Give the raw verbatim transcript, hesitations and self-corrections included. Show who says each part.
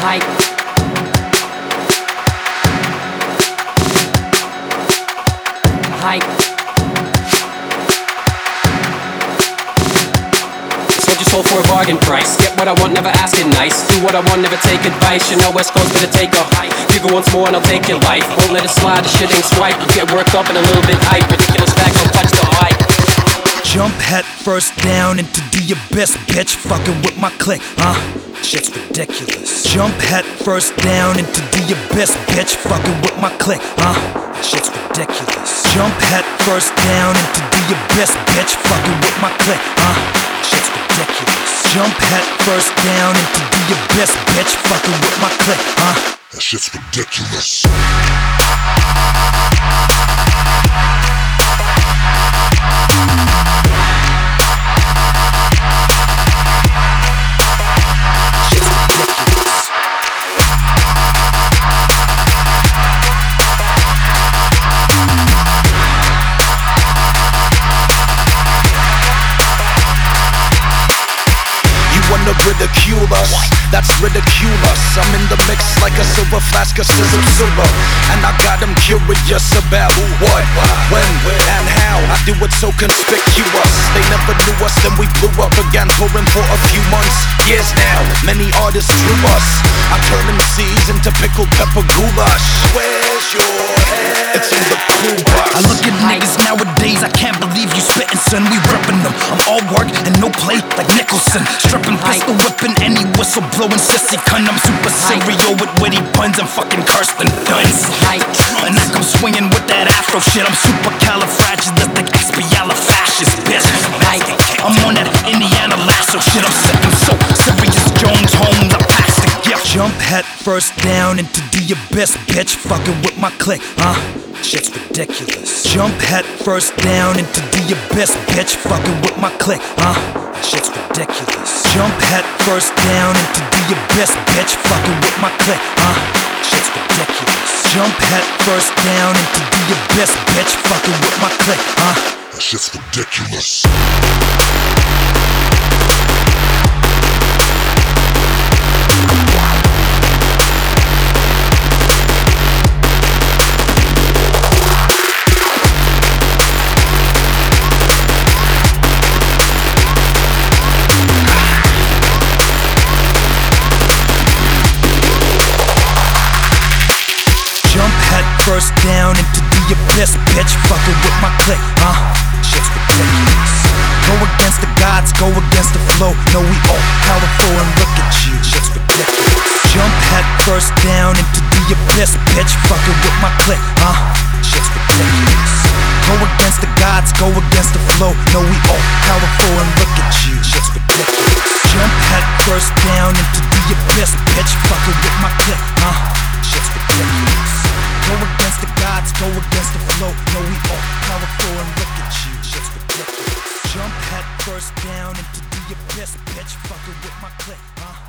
Speaker 1: Hype. Hype. Sold your soul for a bargain price. Get what I want, never asking nice. Do what I want, never take advice. You know West Coast better take a hike. Give it once more and I'll take your life. Won't let it slide, the shit ain't swipe. You get worked up and a little bit hype. Ridiculous facts, don't touch the mic.
Speaker 2: Jump head first down into do your best, bitch. Fucking with my clique, huh? Shit's ridiculous. Jump head first down into do your best, bitch. Fucking with my clique, huh? Shit's ridiculous. Jump head first down into do your best, bitch. Fucking with my clique, huh? Shit's ridiculous. Jump head first down into do your best, bitch. Fucking with my clique, huh?
Speaker 3: That shit's ridiculous.
Speaker 2: Ridicule us, that's ridiculous. I'm in the mix like a silver flask of sizzle silver, and I got them curious about what, when, and how I do it so conspicuous. They never knew us, then we blew up again, touring for a few months, years now. Many artists drew us. I turn M Cs into pickled pepper goulash. Where's your head? It's in the cool box. I look at niggas nowadays, I can't believe you spittin', son. We rippin' them. I'm all work and no play like Nicholson. Strippin', pistol whippin', any whistle blowin', sissy cunt. I'm super serial with witty puns. I'm fucking Kirsten Dunst. And I come swingin' with that afro shit. I'm super califragilistic, expialifascist, bitch. I'm on that Indiana lasso shit. I'm sick, I'm so serious. Jones Holmes, I passed the gift. Jump head first down into do your best, bitch. Fucking with my clique, huh? Shit's ridiculous. Jump head first down into do your best, bitch. Fucking with my clique, huh? Shit's ridiculous. Jump head first down into do your best, bitch. Fucking with my clique, huh? Shit's ridiculous. Jump head first down into do your best, bitch. Fucking with my clique, huh?
Speaker 3: That shit's ridiculous.
Speaker 2: First down into do your best, bitch. Fucking with my clique, huh? Shit's ridiculous. Go against the gods, go against the flow. No, we all powerful and look at you. Shit's ridiculous. Jump head first down into do your best, bitch. Fucking with my clique, huh? Shit's ridiculous. Go against the gods, go against the flow. No, we all powerful and look at you. Shit's ridiculous. Jump head first down into do your best, bitch. Fucking with my clique, huh? Shit's ridiculous. Go against the gods, go against the flow. No, we all powerful and look at you. Shit's ridiculous. Jump head first down into do your best, bitch. Fucking with my clique, huh?